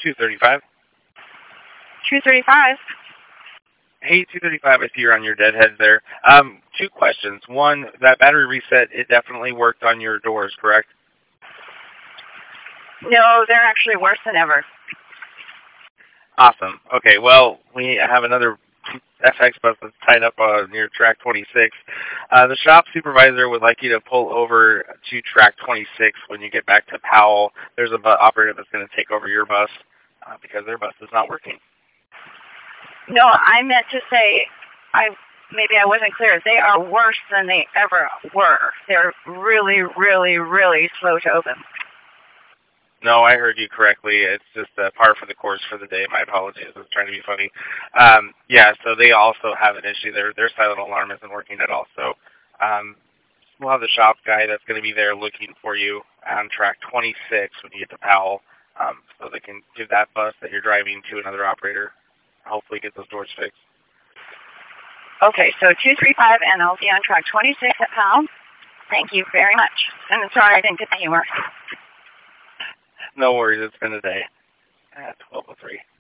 235. 235. Hey, 235, I see you're on your deadheads there. Two questions. One, that battery reset, it definitely worked on your doors, correct? No, they're actually worse than ever. Awesome. Okay, well, we have another FX bus that's tied up near track 26. The shop supervisor would like you to pull over to track 26 when you get back to Powell. There's a bus operator that's going to take over your bus because their bus is not working. No, I meant to say, maybe I wasn't clear. They are worse than they ever were. They're really, really, really slow to open. No, I heard you correctly. It's just par for the course for the day. My apologies. I was trying to be funny. Yeah, so they also have an issue. Their silent alarm isn't working at all. So we'll have the shop guy that's going to be there looking for you on track 26 when you get to Powell, so they can give that bus that you're driving to another operator. Hopefully get those doors fixed. Okay, so 235, and I'll be on track 26 at Powell. Thank you very much. And I'm sorry I didn't get the humor. No worries. It's been a day. 12:03.